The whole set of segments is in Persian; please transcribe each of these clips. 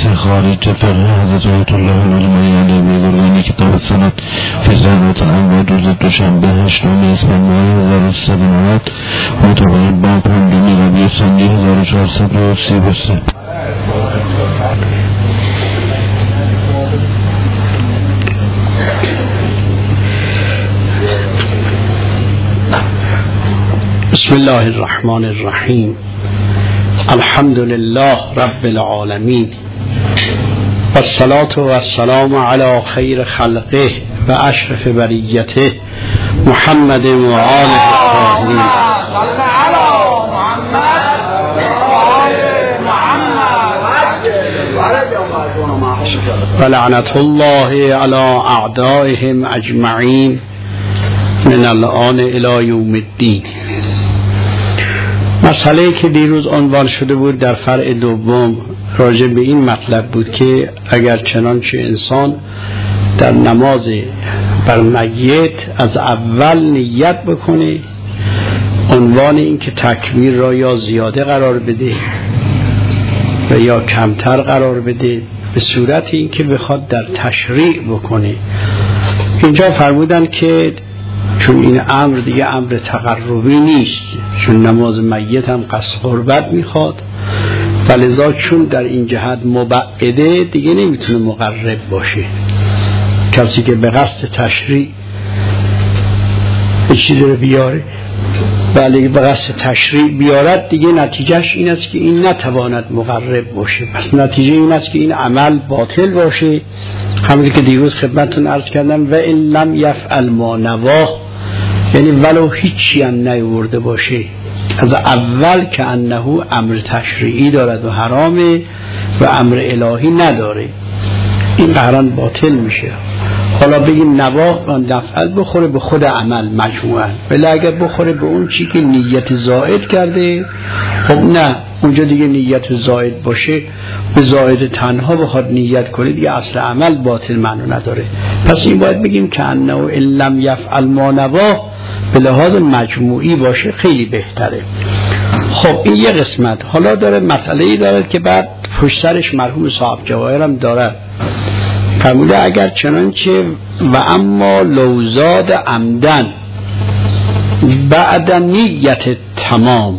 تفسیر خارج فقه حضرت آیت الله العلمای علیه بزرگانی کتاب سند فی ضرورت الانواع روز دوشنبه 8 اسفند ماه 1390 مطابق با 5 ربیع الثانی 1433. بسم الله الرحمن الرحیم. الحمد لله رب العالمین والصلاة والسلام علی خیر خلقه و اشرف بریته محمد و آله الطاهرین. و لعنت الله علی اعدائهم اجمعین من الآن الی یوم الدین. مسئله که دیروز عنوان شده بود در فرع دوم راجع به این مطلب بود که اگر چنانچه انسان در نماز بر میت از اول نیت بکنه، عنوان این که تکبیر را یا زیاده قرار بده و یا کمتر قرار بده، به صورت این که بخواد در تشریع بکنه. اینجا فرمودن که چون این امر دیگه امر تقربی نیست، چون نماز میت هم قصد قربت میخواد، ولذا چون در این جهت مبعده دیگه نمیتونه مقرب باشه. کسی که به قصد تشریع به چیز رو بیاره، ولی به قصد تشریع بیارد، دیگه نتیجهش این است که این نتواند مقرب باشه. پس نتیجه این است که این عمل باطل باشه. همونطور که دیروز خدمتتون عرض کردم و ان لم یفعل ما نواه، یعنی ولو هیچی هم نیورده باشه از اول که انه امر تشریعی دارد و حرامه و امر الهی نداره، این قرآن باطل میشه. حالا بگیم نواه و نفعل بخوره به خود عمل مجموعا، ولی اگر بخوره به اون چی که نیت زائد کرده، خب نه، اونجا دیگه نیت زائد باشه، به زائد تنها بخواد نیت کنه، دیگه اصل عمل باطل معنی نداره. پس این باید بگیم که انه ان لم یفعل ما نواه به لحاظ مجموعی باشه، خیلی بهتره. خب این یه قسمت. حالا داره مسئله‌ای داره که بعد پشت سرش مرحوم صاحب جواهر هم داره. فرموده اگر چنانچه و اما لوزاد عمدن بعد نیت تمام،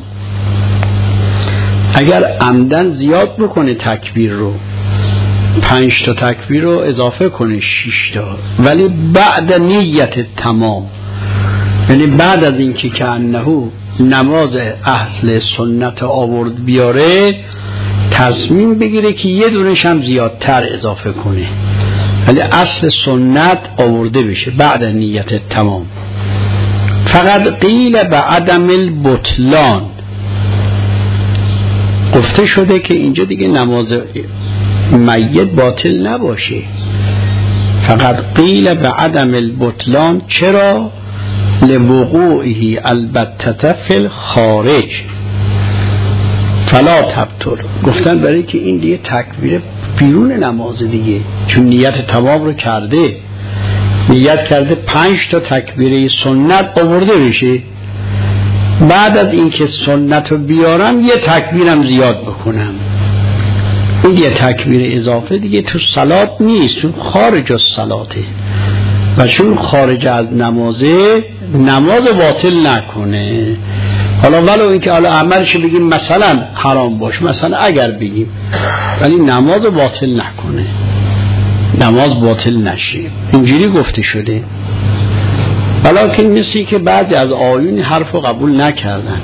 اگر عمدن زیاد بکنه تکبیر رو، 5 تا تکبیر رو اضافه کنه 6 تا، ولی بعد نیت تمام، یعنی بعد از اینکه که انه نماز اهل سنت آورد بیاره، تصمیم بگیره که یه دونش هم زیادتر اضافه کنه، ولی اصل سنت آورده بشه بعد نیت تمام. فقط قیل به عدم البطلان، گفته شده که اینجا دیگه نماز میت باطل نباشه. فقط قیل به عدم البطلان، چرا؟ لوقوعه البتة فی الخارج فلا تبطل. گفتن برای که این دیگه تکبیر بیرون نماز دیگه، چون نیت تمام رو کرده، نیت کرده 5 تا تکبیره سنت آورده بشه، بعد از اینکه سنت رو بیارم یه تکبیرم زیاد بکنم، این یه تکبیر اضافه دیگه تو صلات نیست، چون خارج از صلاته، و چون خارج از نمازه نماز باطل نکنه. حالا ولو اینکه حالا عملش بگیم مثلا حرام باشه، مثلا اگر بگیم، ولی نماز باطل نکنه، نماز باطل نشه، اینجوری گفته شده. ولیکن مثلی که بعضی از آیون حرف رو قبول نکردن،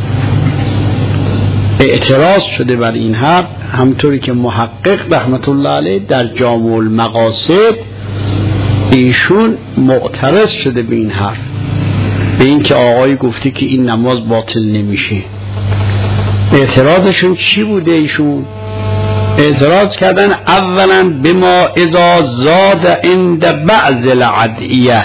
اعتراض شده بر این حرف، همطوری که محقق رحمت الله علیه در جامع المقاصد ایشون معترض شده به این حرف، به این که آقای گفته که این نماز باطل نمیشه. اعتراضشون چی بوده؟ ایشون اعتراض کردن اولا بما اذا زاد عند بعض العدیه،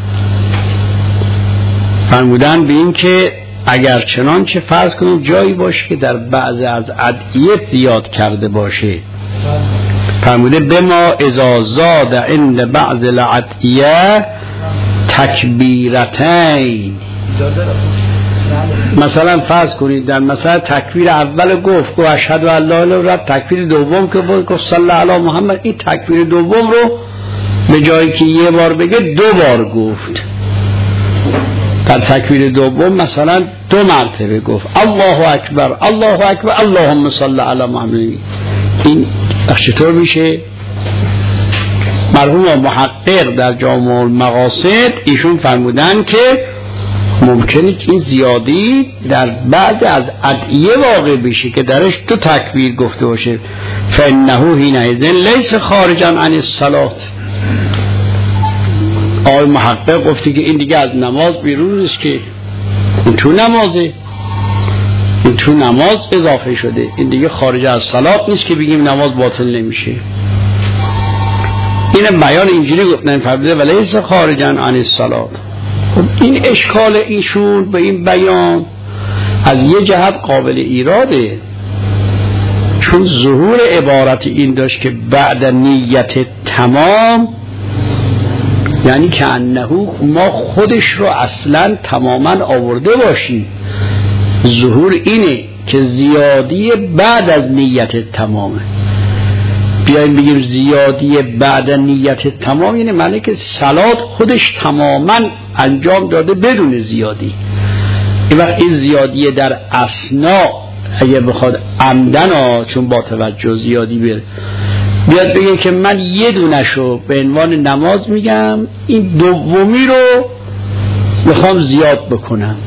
فرمودن به این که اگر چنانچه فرض کنیم جایی باشه که در بعض از ادعیه زیاد کرده باشه، فرموده بما اذا زاد عند بعض الادعیه تکبیرتین، مثلا فرض کنید در مثلا تکبیر اول گفت اشهد ان لا اله الا الله، تکبیر دوم که گفت صلی علی محمد، این تکبیر دوم رو به جایی که یه بار بگه 2 بار گفت. در تکبیر دوم مثلا 2 مرتبه گفت الله اکبر الله اکبر اللهم صل علی محمد. این چطور میشه؟ مرحوم محقق در جامع المقاصد ایشون فرمودن که ممکنه که این زیادی در بعد از ادعیه واقع بشه که درش 2 تکبیر گفته باشه، فانه حینئذ لیس خارجا عن الصلاة. آقای محقق گفته که این دیگه از نماز بیرون نیست، که این تو نمازه، این تو نماز اضافه شده، این دیگه خارج از صلات نیست که بگیم نماز باطل نمیشه. این بیان اینجوری گفتن فرموده ولیس خارجا عن الصلاة. این اشکال ایشون به این بیان از یه جهت قابل ایراده، چون ظهور عبارت این داشت که بعد نیت تمام، یعنی که انه ما خودش رو اصلا تماما آورده باشیم. ظهور اینه که زیادی بعد از نیت تمامه. بیاییم بگیم زیادی بعد نیت تمام، یعنی معنی که صلات خودش تماما انجام داده بدون زیادی. این وقت این زیادی در اثنا اگه بخواد عمدن چون با توجه زیادی بیاد بگه که من یه دونشو به عنوان نماز میگم، این دومی رو میخوام زیاد بکنم.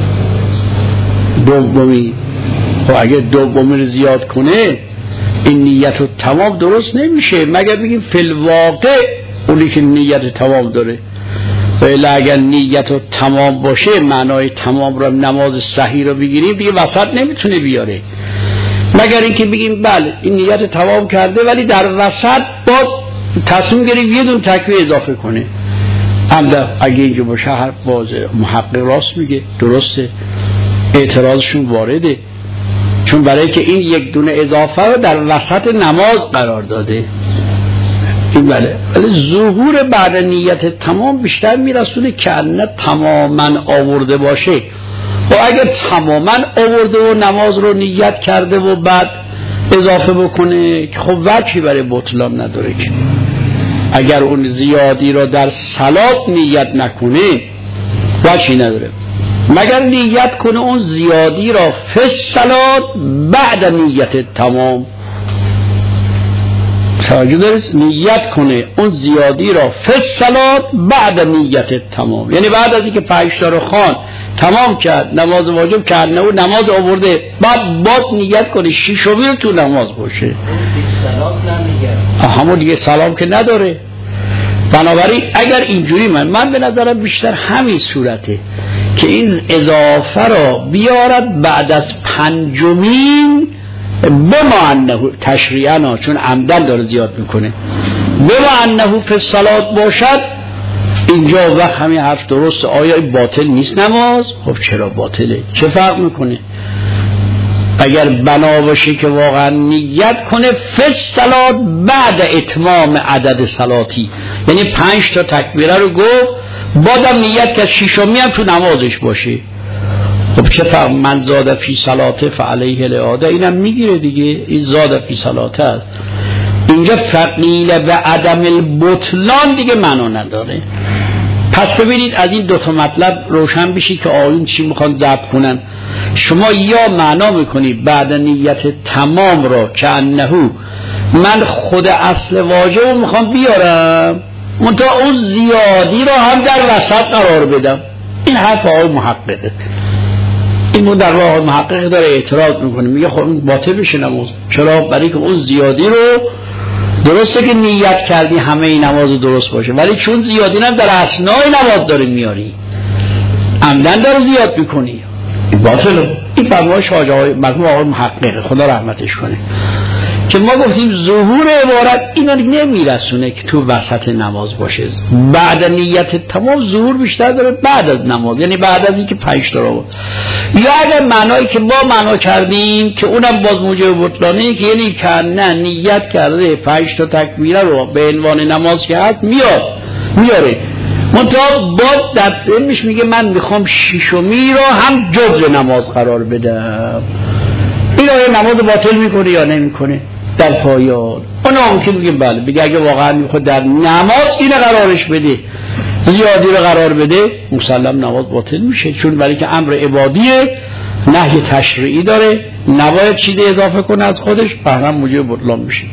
دومی خب اگه دومی رو زیاد کنه این نیت رو تمام درست نمیشه، مگر بگیم فی الواقع اونی که نیت تمام داره. ولی اگر نیت رو تمام باشه، معنای تمام رو نماز صحیح رو بگیریم دیگه وسط نمیتونه بیاره، مگر اینکه بگیم بله این نیت تمام کرده ولی در وسط باز تصمیم گرفت یه دون تکبیر اضافه کنه. همده اگه اینجا باشه هر باز محقق راست میگه، درسته، اعتراضشون وارده، چون برای که این یک دونه اضافه رو در وسط نماز قرار داده. این بله، ولی ظهور بعد نیت تمام بیشتر میرسونه که نه تماما آورده باشه. و اگر تماما آورده و نماز رو نیت کرده و بعد اضافه بکنه که خب وجهی برای بطلان نداره. که اگر اون زیادی رو در صلات نیت نکنه وجهی نداره، مگر نیت کنه اون زیادی را فی الصلات بعد نیت تمام. توجه دارید؟ نیت کنه اون زیادی را فی الصلات بعد نیت تمام، یعنی بعد از اینکه 5 تا رو خوان تمام کرد، نماز واجب کرد، نماز آورده، بعد نیت کنه 6 رو تو نماز باشه. همون دیگه سلام که نداره. بنابراین اگر اینجوری من به نظرم بیشتر همین صورته که این اضافه را بیارد بعد از 5مین، بما انه تشریعا، چون عمدن داره زیاد میکنه، بما انه فی الصلات باشد، اینجا وقت همین حرف درست. آیا باطل نیست نماز؟ خب چرا باطله؟ چه فرق میکنه؟ اگر بنا باشه که واقعا نیت کنه فی الصلات بعد اتمام عدد صلاتی، یعنی 5 تا تکبیره رو گفت، بعدم نیت که 6می هم تو نمازش باشه، خب چه فرق؟ من زاد فی صلاته فعلیه الاعاده، اینم میگیره دیگه، این زاد فی صلاته است. اینجا فقیل به عدم البطلان دیگه معنا نداره. پس ببینید از این 2 تا مطلب روشن بشی که آیون چی میخوان ضبط کنن. شما یا معنا میکنید بعد نیت تمام را که انهو من خود اصل واجب رو میخوام بیارم، منتها اون زیادی را هم در وسط قرار بدم. این حرف آقای محققه. این در واقع محقق داره اعتراض میکنه، میگه خب این باطل بشه نماز. چرا؟ برای که اون زیادی رو درسته که نیت کردی همه این نماز درست باشه، ولی چون زیادی هم در اثنای نماز داری میاری، عمدن داره زیاد میکنی، باطل. این فرمایش مرحوم آقای محقق خدا رحمتش کنه که ما گفتیم ظهور عبارت اینا نمیرسونه که تو وسط نماز باشه. بعد نیت تمام ظهور بیشتر داره بعد از نماز، یعنی بعد از اینکه 5 تا رو، یا اگر معنایی که ما معنا کردیم که اونم باز موجب بطلانه، که یعنی که نه نیت کرده 5 تا تکبیره رو به عنوان نماز که هست میاره، منتها با در علمش میگه من میخوام ششمی را هم جزء نماز قرار بدم. این آیا نماز باطل میکنه یا نمیکنه در پایان؟ اون هم که میگه بله، بگه اگه واقعا میخواد در نماز اینو قرارش بده، زیادی رو قرار بده، مسلم نماز باطل میشه، چون برای که امر عبادیه، نهی تشریعی داره، نباید چیزی اضافه کنه از خودش، بهرم موجب بطلان میشه.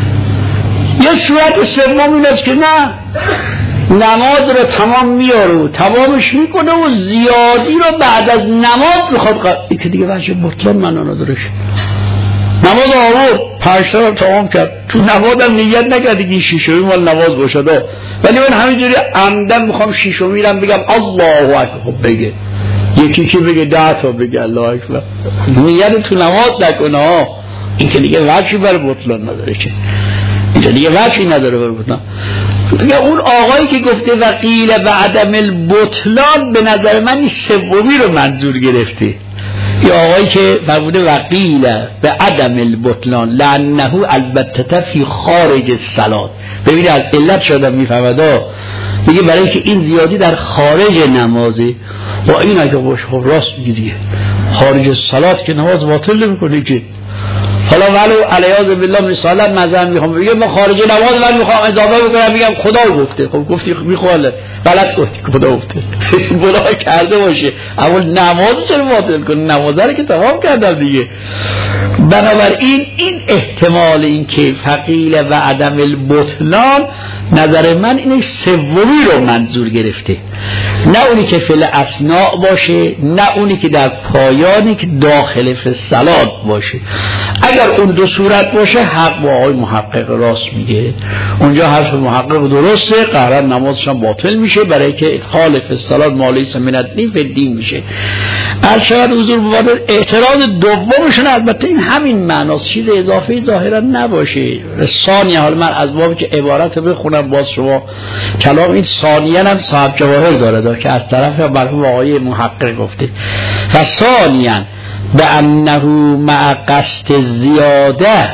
یه صورت سوم این است که نه، نماز رو تمام میاره، تمامش میکنه و زیادی رو بعد از نماز میخواد این که دیگه وجه بطلان معنا نداره. نماز آورد 5 تا رو تمام کرد، تو نماز هم نیت نکرد که شیشمی مال نماز باشه، ولی من همینجوری عمدن میخوام شیشمی رو بگم الله اکبر بگه، یکی که بگه 10 تا بگه الله اکبر، نیت تو نماز نکنه ها. این که دیگه وجهی برای بطلان نداره، که این دیگه وجهی نداره برای بطلان. دیگه اون آقایی که گفته وقیل بعدم البطلان، به نظر من این سومی رو منظور گرفته. این آقایی که فرموده وقیل به عدم البطلان لانه البته فی خارج الصلاه، ببینید از علت شدم میفهمد، میگه برای اینکه این زیادی در خارج نمازه. با این اگه باشه خب راست میگه دیگه، خارج الصلاه که نماز باطل نمیکنه که. حالا ولو علیاذ بالله مثلا مثلا میخوام بگم من خارج نماز من میخوام اضافه بکنم بگم خدا گفته، خب گفتی میخوام غلط گفتی خدا گفته گناه کرده باشه، اما نماز چرا باطل کنه؟ نماز رو که تمام کردم دیگه. بنابراین این احتمال این که فقیل و عدم البطلان، نظر من این سومی رو منظور گرفته، نه اونی که فعل اثناء باشه، نه اونی که در پایانی که داخل فی الصلاه باشه. اگر اون دو صورت باشه حق با آقای محقق راست میگه، اونجا حرف محقق درسته، قرار نمازش هم باطل میشه، برای که ادخال فی الصلاه ما لیس من الدین فی الدین میشه. ارشد حضور بود اعتراض دومشون البته این همین معناست، چیز اضافه ظاهرا نباشه. ثانیه، حال من از بابی که عبارت بخونم باز شما کلام این ثانیه هم صاحب جواهر داره که از طرف مرحوم آقای محقق گفته فثانیاً بأنه مع قصد زیاده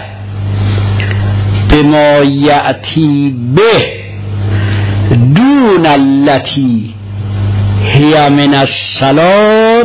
بما یأتی به دون التي هي من الصلاة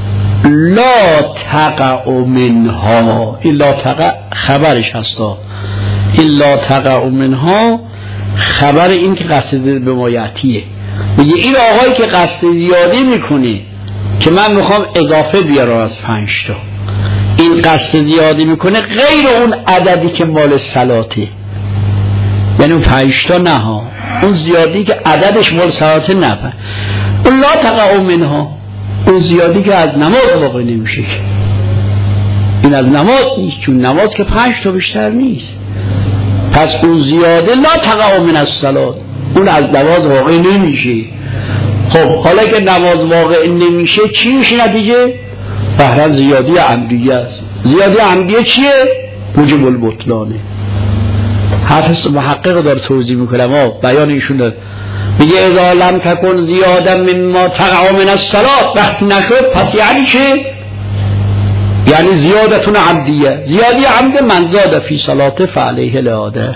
لا تقع منها. این لا تقع خبرش هستا، این لا تقع منها خبر این که قصد به ما یأتیه. میگه این آقایی که قصد زیادی میکنه که من میخوام اضافه بیارم از 5 تا، این قصد زیادی میکنه غیر اون عددی که مال صلاته، یعنی اون 5 تا نه ها، اون زیادی که عددش مال صلاته نه، اون لا تقع منها، اون زیادی که از نماز واقع نمیشه. این از نماز نیست، چون نماز که 5 تا بیشتر نیست، پس اون زیاده لا تقع من الصلاة، اون از نماز واقع نمیشه. خب حالا که نماز واقع نمیشه چی میشه نتیجه؟ بهره زیادی عمدیه است. زیادی عمدیه چیه؟ موجب البطلانه. حافظ محقق داره توضیح میکنه، ما بیان ایشون داره، میگه اذا لم تکن زیادا مما تقع من الصلاة، وقتی نشد پس یعنی چه؟ یعنی زیادتون عمدیه، زیادی عمد من زاد فی صلاته فعلیه الاعاده،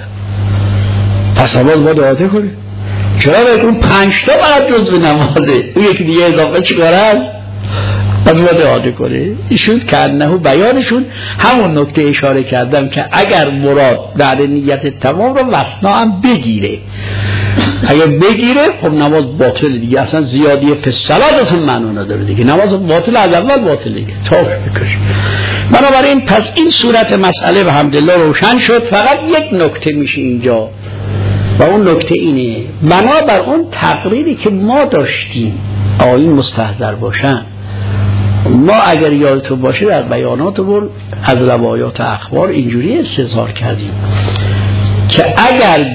پس نماز باید اعاده کنه. چرا باید اون 5 تا باید جزو نمازه، اون یکی دیگه اضافه چیکاره هست؟ باید اعاده کنه. ایشون کنه بیانشون همون نکته اشاره کردم که اگر مراد بعد نیت تمام رو وسنا هم بگیره، اگر بگیره خب نماز باطل دیگه، اصلا زیادی فی الصلاتتون معنا نداره دیگه، نماز باطل از اول باطل دیگه تا بکش. بنابراین پس این صورت مسئله الحمدلله روشن شد. فقط یک نکته میشه اینجا و اون نکته اینه، بنابر اون تقریری که ما داشتیم آیین مستحضر باشن، ما اگر یادتون باشه در بیاناتمون از روایات اخبار اینجوری استظهار کردیم که اگر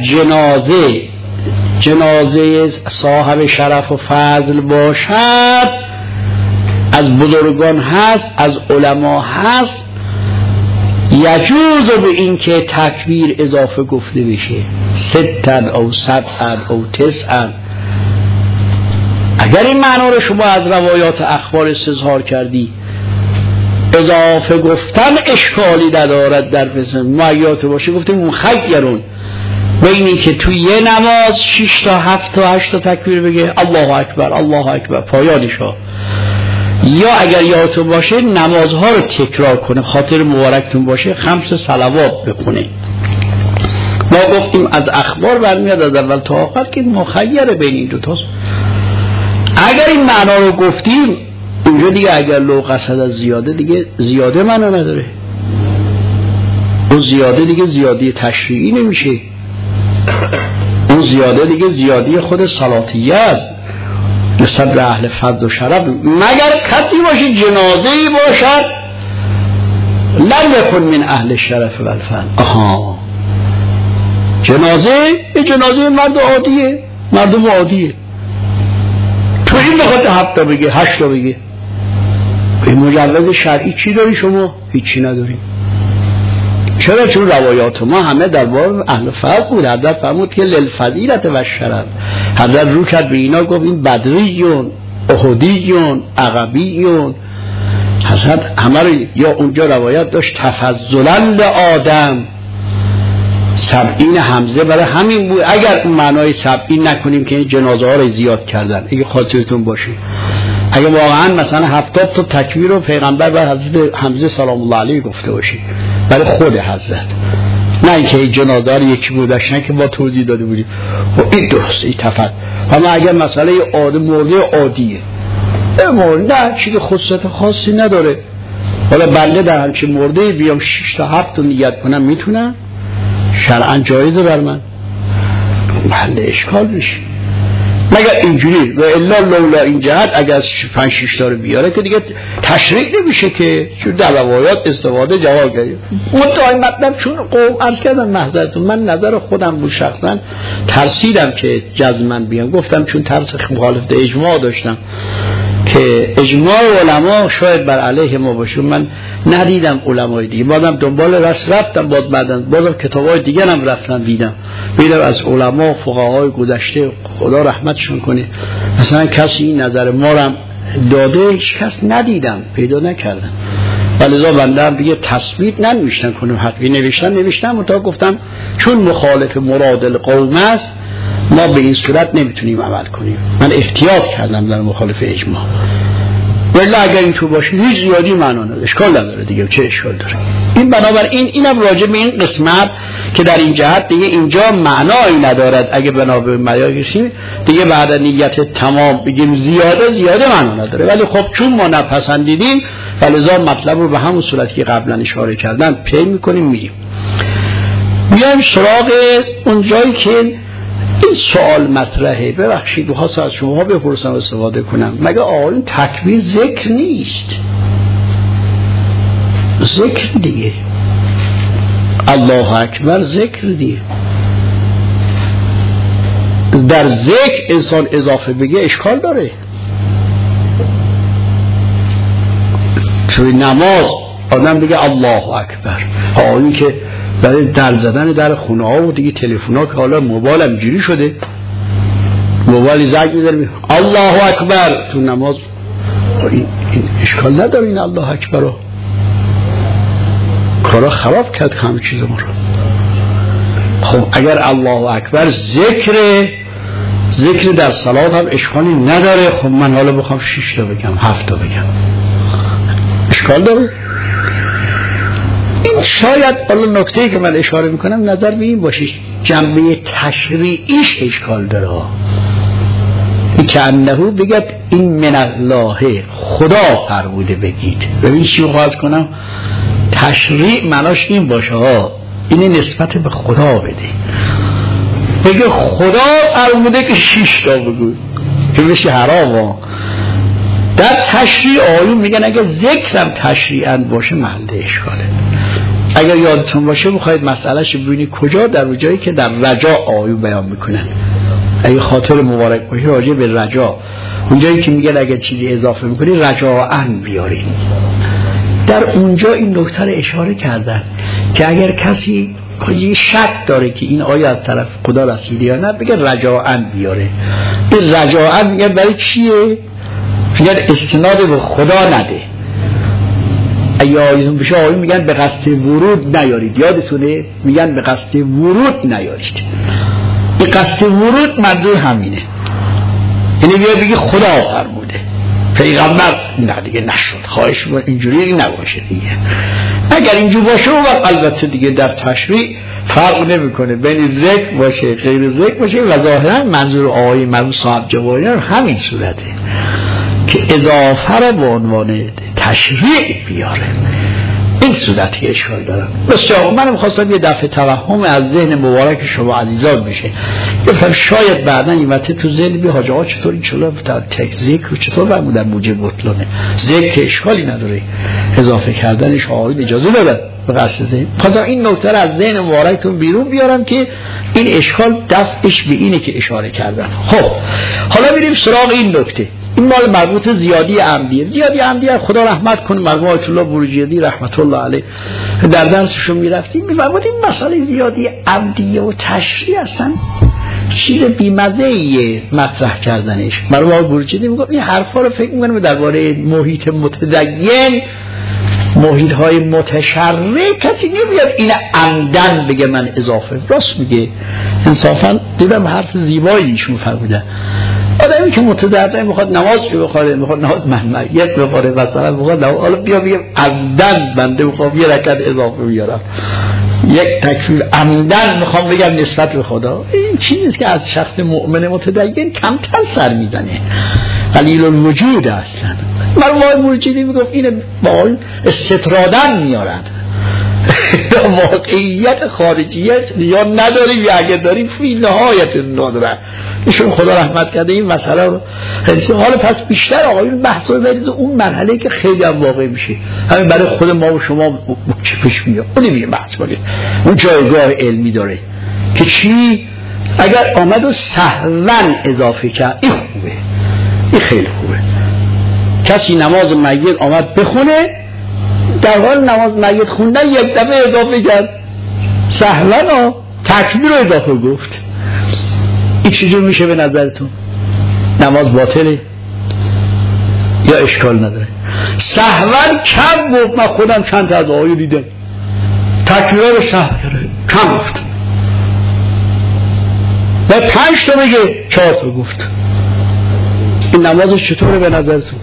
جنازه صاحب شرف و فضل باشد، از بزرگان هست، از علما هست، یجوز به این که تکبیر اضافه گفته بشه 6 او 7 او 9. اگر این معنا رو شما از روایات اخبار استظهار کردی، اضافه گفتن اشکالی ندارد در فسن معیات باشه، گفتیم مخیرون بینی که توی یه نماز 6 تا 7 تا 8 تا تکبیر بگه الله اکبر الله اکبر پایانشا، یا اگر یادتون باشه نمازها رو تکرار کنه، خاطر مبارکتون باشه 5 صلوات بخونه. ما گفتیم از اخبار برمیاد از اول تا آخر که مخیره بین این دوتاست. اگر این معنا رو گفتیم اینجا دیگه اگر لو قصد از زیاده دیگه زیاده معنا نداره، اون زیاده دیگه زیادی تشریعی نمیشه، اون زیاده دیگه زیادی خود صلاتیه است نسبت به اهل فضل و شرف، مگر کسی باشه جنازه‌ای باشد لم یکن من اهل الشرف و الفضل. جنازه مرد عادیه، مردم عادیه، تو این بخواد 7 تا بگه 8 تا بگه، به مجوز شرعی چی داری شما؟ هیچی نداری. چرا؟ چون روایات ما همه در باب اهل فضل بود. حضرت فرمود که للفضیلت و شرف، حضرت رو کرد به اینا گفت این بدریون احدیون عقبیون، حضرت همه رو، یا اونجا روایت داشت تفضلا لآدم 70 حمزه برای همین بود. اگر معنای 70 نکنیم که این جنازه ها رو زیاد کردن، اگه خاطرتون باشه اگه واقعا مثلا 70 تا تکبیر رو پیغمبر بر حضرت حمزه سلام الله علیه گفته باشی برای خود حضرت، نه اینکه جنازه رو یکی گذاشتن که با توضیح داده بودیم و این درسته این تفضل. اما اگر مسئله مرده عادیه نه چیز خصوصیت خاصی نداره، حالا بنده در همچین مرده بیام 6 تا 7 تا نیت کنم میتونم، شرعاً جایزه بر من، محل اشکال میشه مگر اینجوری. و الا لولا این جهت اگر 5-6 تا رو بیاره که دیگه تشریع نمیشه که چون در روایات استفاده جواب گیره. متأ مطلب چون قوم عرض کردم معذرتون من نظر خودم بود شخصا ترسیدم که جزمن بیام، گفتم چون ترس مخالفت اجماع داشتم که اجماع علما شاید بر علیه ما باشه، من ندیدم علمای دیگه، بازم دنبال رفتم بازم کتابای دیگه هم رفتم دیدم از علما فقهای گذشته خدا رحمتشون کنه مثلا کسی این نظر ما رو داده هیچ کس ندیدم پیدا نکردم، ولذا بنده هم دیگه تثبیت ننوشتن کنم، حقی نوشتم متا گفتم چون مخالف مراد القوم است ما به این صورت نمیتونیم عمل کنیم، من احتیاط کردم در مخالف اجماع. ولی اگر این تو باشه هیچ زیادی معنا نداره، اشکال نداره دیگه، چه اشکال داره این؟ بنابراین اینم راجع به این قسمت که در این جهت دیگه اینجا معنایی ندارد، اگه بنا به مدارکیم دیگه بعد نیت تمام بگیم زیاده معنا نداره، ولی خب چون ما نپسندیدیم ولذا مطلب رو به همون صورتی که قبلا اشاره کردم پی میکنیم میریم. بیایم سراغ اون جایی که این سوال مطرحه، ببخشید بخواستم از شما بپرسم استفاده کنم، مگه آقایون تکبیر ذکر نیست؟ ذکر دیگه، الله اکبر ذکر دیگه، در ذکر انسان اضافه بگه اشکال داره. توی نماز آدم بگه الله اکبر، آقایون که برای در زدن در خونه ها و دیگه تلفن ها که حالا موبایل هم جوری شده، موبایل زنگ میزنه الله اکبر تو نماز، این اشکال نداره این الله اکبر رو، کارا خراب کرد همه چیز ما رو. خب اگر الله اکبر ذکر در صلات هم اشکالی نداره، خب من حالا بخوام 6 تا بگم 7 تا بگم اشکال داره؟ این شاید حالا نکته‌ای که من اشاره میکنم نظر به این باشه جنبه تشریعیش اشکال داره، این که انهو بگد این من الله خدا فرموده بگید. ببین چی خواهد کنم، تشریع معناش این باشه این نسبت به خدا بده، بگه خدا فرموده که 6 تا بگو که بشه حرام. در تشریع آیون میگن اگه ذکرم تشریعاً باشه محل اشکاله. اگر یادتون باشه بخواید مسئلهش ببینید کجا، در جایی که در رجا آیون بیان میکنن، اگه خاطر مبارک باشه راجع به رجا، اونجایی که میگن اگر چیزی اضافه میکنی رجاءً بیارین، در اونجا این نکته رو اشاره کردن که اگر کسی شک داره که این آیه از طرف خدا رسیده یا نه بگه رجاءً بیاره. این رجاءً میگن برای چیه؟ میگن استناد به خدا نده، اگه آیزون بشه آقایون میگن به قصد ورود نیارید. یادتونه میگن به قصد ورود نیارید. به قصد ورود منظور همینه، یعنی بیا بگی خدا فرموده پیغمبر، نه دیگه نشد، خواهش اینجوری نباشه دیگه. اگر اینجور باشه و البته دیگه در تشریع فرق نمیکنه بین ذکر باشه غیر ذکر باشه و ظاهرا منظور آقای مرحوم صاحب جواهریان همین صورته که اضافه را به عنوان تشریع بیاره. این صورتی اشکال دارم. بسیار منم خواستم یه دفعه توهم از ذهن مبارک شما عزیزان بشه. گفتم شاید بعدا این وقت تو ذهن بی حاجه ها چطور این چلا تک ذکر چطور برمودن موجب بطلانه. ذکر اشکالی نداره، اضافه کردنش آقایون اجازه دادن به قصد ذهن. خواستم این نکته از ذهن مبارکتون بیرون بیارم که این اشکال دفعش به اینه که اشاره کردن. خب حالا بریم سراغ این نکته. این مال مربوط زیادی عمدیه. زیادی عمدیه خدا رحمت کنه مرحوم آیت الله بروجردی رحمت الله علیه در درسشون میرفتیم میفرمود این مسئله زیادی عمدیه و تشریع اصلا چیز بی‌مزه‌ایه مطرح کردنش. مرحوم آقای بروجردی میگفت این حرفا رو فکر می‌کنم درباره محیط متدین، محیط های متشرع کسی نمیاد این عمدن بگه من اضافه. راست میگه، انصافا دیدم حرف زیبایی ایشون فرمودن. آدمی که متدین میخواد نماز بخوره، میخواد نماز مهمیت بخوره مثلا، میخواد حالا بیا بگم عمدن بنده میخوام یه رکعت اضافه بیارم، یک تکفیر عمدن میخوام بگم نسبت به خدا، این چیزی است که از شخص مؤمن متدین کمتر سر میزنه، قلیل الوجود اصلا. مرحوم بروجردی میگفت اینه با استطرادن میارن واقعیت خارجیت یا نداریم یا اگر داریم فی نهایت نداره. ایشون خدا رحمت کرده این مسئله رو حالا پس بیشتر آقایون بحث رو بریز اون مرحله که خیلی هم واقع میشه، همین برای خود ما و شما چه پیش میاد اون نمیگه بحث کنید. اون جایگاه علمی داره که چی اگر آمد و سهون اضافه کرد این خوبه، این خیلی خوبه. کسی نماز میت آمد بخونه در حال نماز میت خوندن یک دفعه اضافه کرد سهون تکبیر رو اضافه گفت، این چجور میشه به نظرتون؟ نماز باطله یا اشکال نداره؟ سهون کم گفت، من خودم چند تا از آیه دیدم تکبیر رو سهو کرده کم گفت و 5 تا بگه 4 تا گفت، این نمازش چطوره به نظرتون؟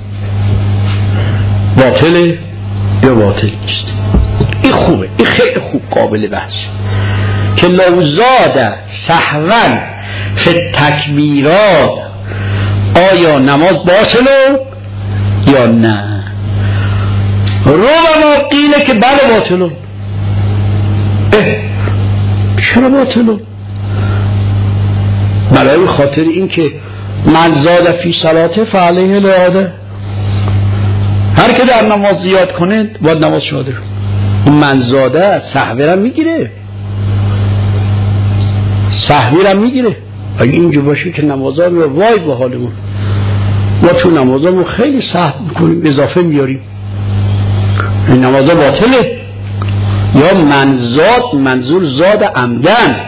باطله یا باطل نیست؟ این خوبه، این خیلی خوب قابل بحث که لو زاد سهوا فی التکبیرات آیا نماز باطله یا نه؟ ربما قیل که بله باطله. چرا باطله؟ برای خاطر این که من زاد فی صلاته فعلیه الاعاده، هر که در نماز زیاد کنه باید نماز شاده. من زاده سهوی را میگیره، سهوی را میگیره. اگه اینجا باشه که نمازها رو وای به حالمون، ما تو نمازها خیلی سهو میکنیم اضافه میاریم، این نمازها باطله. یا من زاد منظور زاد عمدن،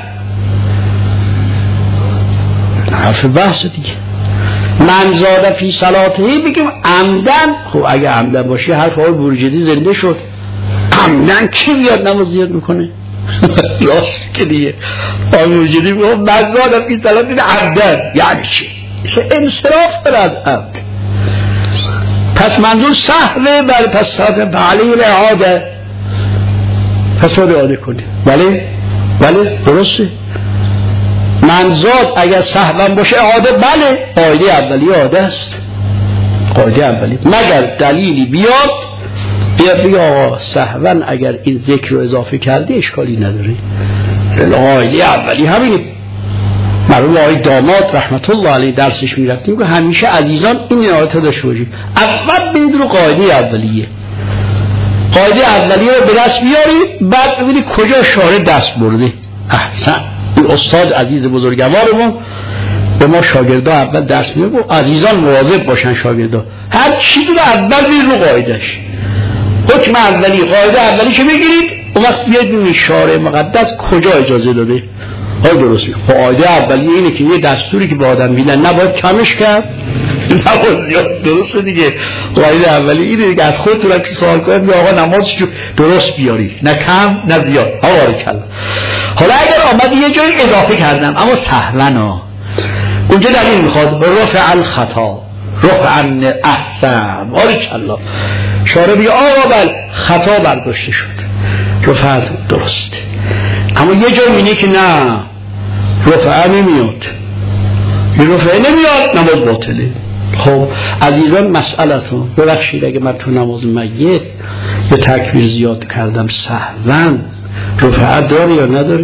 حرف بحث دیگه. من زاده فی صلاته بگیم عمدن، خب اگه عمدن باشه حرف آقای بروجردی زنده شد. عمدن کی بیاد نماز زیاد میکنه؟ راست که دیگه آقای بروجردی میگه من زاده فی صلاته عمدن یعنی چی؟ انصراف داره از عمد. پس منظور سهوه، بله پس سهوه علیه الاعاده، پس باید اعاده کنه. بله درسته. منزاد اگر سهوا باشه اعاده، بله قاعده اولی اعاده است، قاعده اولی، مگر دلیلی بیاد بگه آقا سهوا اگر این ذکر رو اضافه کرده اشکالی نداره. قاعده اولی همینه. مرحوم آقای داماد رحمت الله علیه درسش میرفتیم که همیشه عزیزان این آیات رو داشته باشید، اول بدون قاعده اولیه، قاعده اولیه رو به دست بیارید، بعد ببینید کجا شارع دست برده. احسن. این استاد عزیز بزرگوارمون به ما شاگردا اول درس میده و عزیزان مواظب باشن شاگردا هر چیزی رو اول ببینید رو قاعده‌اش. حکم اولی قاعده اولیشو بگیرید، اون وقت بیاید ببینید شارع مقدس کجا اجازه داده. ها درسته. قاعده اولیه اینه که یه دستوری که به آدم میدن نباید کمش کرد نماز زیاد درسته دیگه. قاعده اولی اینه دیگه، از خودتون هم که سوال کنید بیا آقا نمازش درست بیاری، نه کم نه زیاد. بارکالله. حالا اگر آمد یه جایی اضافه کردم اما سهوا، اونجا دلیل میخواد رفع الخطا، رفع احسن. بارکالله. شارع بگه آقا بل خطا برداشته شد، رفع درست. اما یه جایی اینه که نه رفع نمیاد، این رفع نمیاد نماز باطله. خب عزیزان مسئلتون ببخشید اگه من تو نماز میت یه تکبیر زیاد کردم سهوا، رفع داری یا نداری؟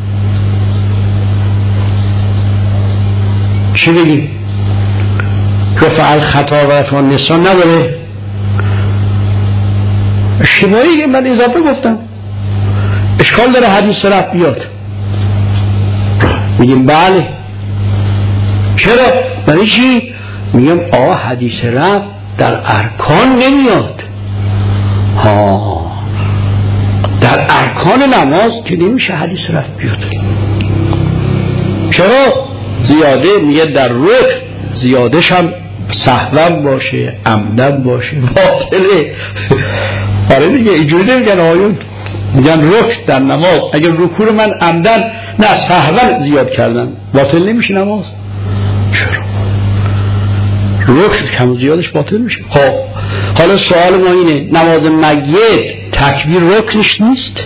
چی بگیم؟ رفع الخطا و رفع النسیان نداره؟ اشتباهی که من اضافه گفتم، اشکال داره حدیث رفع بیاد؟ میگیم بله. چرا؟ برای چی؟ میگم حدیث رفع در ارکان نمیاد. در ارکان نماز که نمیشه حدیث رفع بیاد. چرا؟ زیاده میگه در رکن زیادش هم سهوا باشه عمدن باشه باطله. آره دیگه اینجوری نمیگن آیون، میگن رکن در نماز اگر رکوع من عمدن نه سهوا زیاد کردن باطل نمیشه نماز. چرا؟ رکن کم زیادش باطل میشه. خب حالا سوال ما اینه، نماز میت تکبیر رکنش نیست؟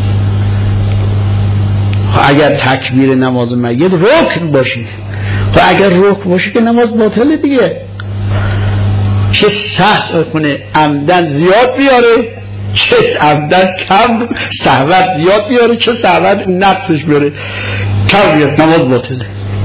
اگر تکبیر نماز میت رکن باشه، و اگر رکن باشه که نماز باطله دیگه. چه سهو کنه عمدن زیاد بیاره، چه عمدن کم سهوت زیاد بیاره، چه سهوت نقصش بیاره کم بیاره، نماز باطله.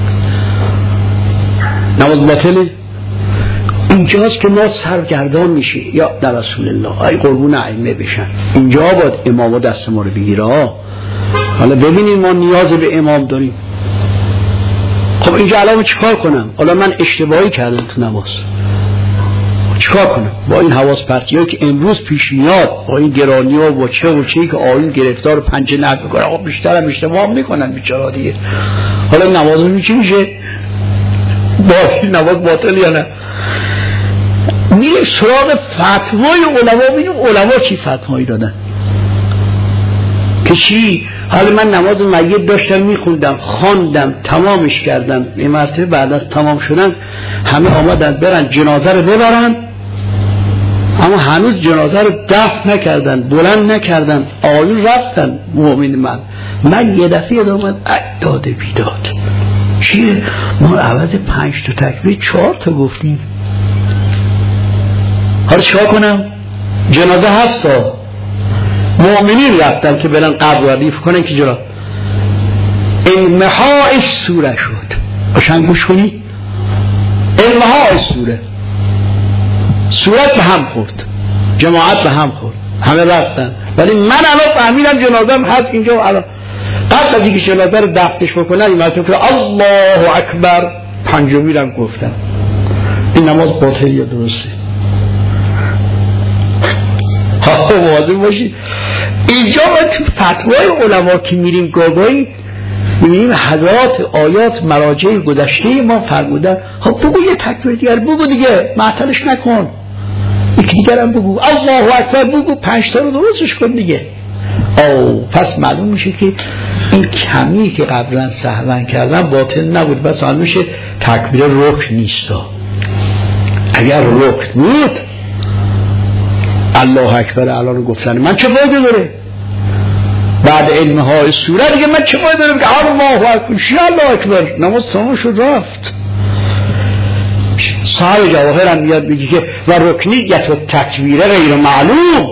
نماز باطله. اینجاست که ما سرگردان میشه یا در رسول الله ای قربون ائمه بشن. اینجا باید امام دست ما رو بگیره. حالا ببینید ما نیاز به امام داریم. خب اینجا الان چیکار کنم؟ حالا من اشتباهی کردم تو نماز، چیکار کنم با این حواس پرتیایی که امروز پیش میاد، با این گرانی ها و چه که آیون گرفتار پنجه نقل میکنه؟ آقا بیشتر هم اشتباه میکنن بیچاره دیگه. حالا نماز رو چی میشه؟ باقی نماز باطل یا نه؟ میره سراغ فتوای علما، ببینیم علما چی فتوایی دادن که چی. حالا من نماز میت داشتم میخوندم، خواندم، تمامش کردم. این مرتبه بعد از تمام شدن همه آمدن برن جنازه رو ببرن، اما هنوز جنازه رو دفن نکردن، بلند نکردن، آیون رفتن. مؤمن من یه دفعه آمد داده بیداد چیه؟ ما عوض 5 تا تکبیر 4 تا گفتیم. حالا چیکار کنم؟ جنازه هستا، مؤمنین رفتن که برن قبر ردیف کنن که جرا انمحاء سوره شد. باشن گوش کنید، انمحاء سوره، صورت به هم خورد، جماعت به هم خورد، همه رفتن. ولی من الان فهمیدم جنازم هست اینجا. الان قبل از اینکه جنازه رو دفنش بکنن این مرتبه که الله اکبر پنجمی رو گفتن. این نماز باطل یا درسته؟ مواظب باشید. اینجا ما تو فتوای علما که میریم گاهی میبینیم حضرات آیات مراجع گذشته ما فرمودن خب بگو یه تکبیر دیگر بگو دیگه، معطلش نکن، یکی دیگر هم بگو، الله اکبر بگو، 5 تا رو درستش کن دیگه. پس معلوم میشه که این کمی که قبلا سهوا کردن باطل نبود، بس معلوم میشه تکبیر رکن نیست. اگر رکن بود الله اکبر الان رو گفتن من چه فایده داره؟ بعد علمهای سوره دیگه من چه فایده داره که الله اکبر شی الله اکبر نماز تمام شد رفت. صاحب جواهر هم میاد میگه که و رکنیت و تکبیره غیر معلوم.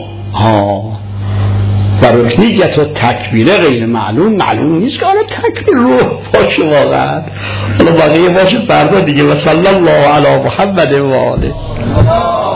و رکنیت و تکبیره غیر معلوم نیست که حالا تکبیر روح باشه واقعا. حالا بقیه باشه فردا دیگه. و صلی الله علی محمد و آله.